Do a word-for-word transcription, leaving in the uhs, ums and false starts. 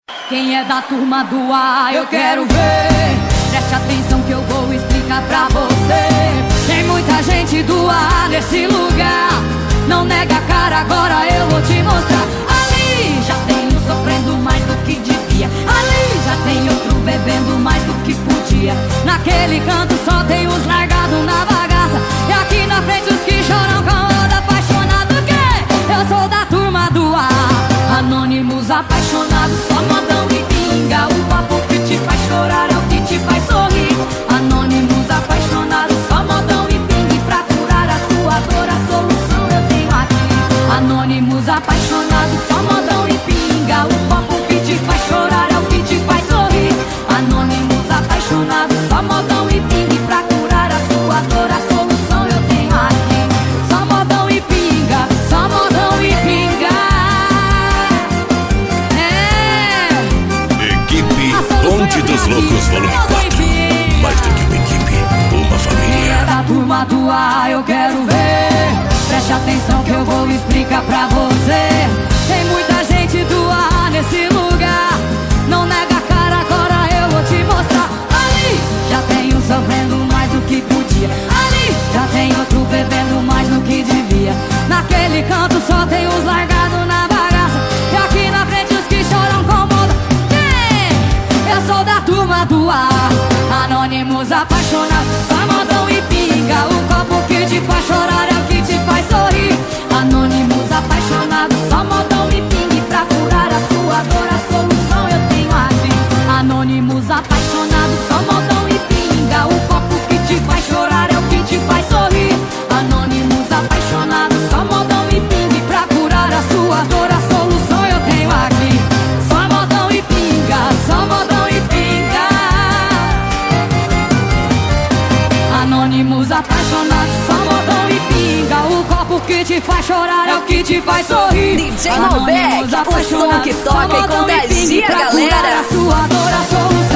Quem é da turma do A, eu quero ver. Preste atenção que eu vou explicar pra você. Tem muita gente do A nesse lugar. Não nega a cara, agora eu vou te mostrar. Ali já tem um sofrendo mais do que devia. Ali já tem outro bebendo mais do que podia. Naquele canto só tem os largados na bagaça. E aqui na frente os que choram com onda apaixonado. Que eu sou da turma do A. Anônimos apaixonados, só modão e pinga. O papo que te faz chorar é o que te faz sorrir. Anônimos apaixonados, só modão e pinga. E pra curar a sua dor, a solução eu tenho aqui. Anônimos apaixonados, só modão e pinga. O papo que te faz chorar é o que te faz sorrir. Anônimos apaixonados, só modão e pinga. E pra curar a sua dor, a solução eu tenho aqui. Só modão e pinga, só modão e pinga. Bonde dos Loucos, volume quatro. Mais do que uma equipe, uma família. Quem é da turma do A, eu quero ver. Preste atenção que eu vou explicar pra você. Tem muita gente do A nesse lugar. Não nega a cara, agora eu vou te mostrar. Ali já tem um sofrendo mais do que podia. Ali já tem outro bebendo mais do que devia. Naquele canto só tem os largados na bagaça. E aqui na frente os que choram com moda. Eu sou da turma do A. Anônimos apaixonados, só modão e pinga. O copo que te faz chorar é o que te faz sorrir. Anônimos apaixonados, só modão e pinga. E pra curar a sua dor, a solução eu tenho aqui. Anônimos apaixonados, só modão e pinga. O copo que te faz chorar é o que te faz sorrir. Anônimos apaixonados, só modão e pinga. E pra curar a sua dor, a solução eu tenho aqui. Só modão e pinga, só modão e pinga. Anônimos apaixonados, só modão e pinga. O copo que te faz chorar é o que te faz sorrir. D J Malbec, o som que toca e contagia, galera. A sua dor, a solução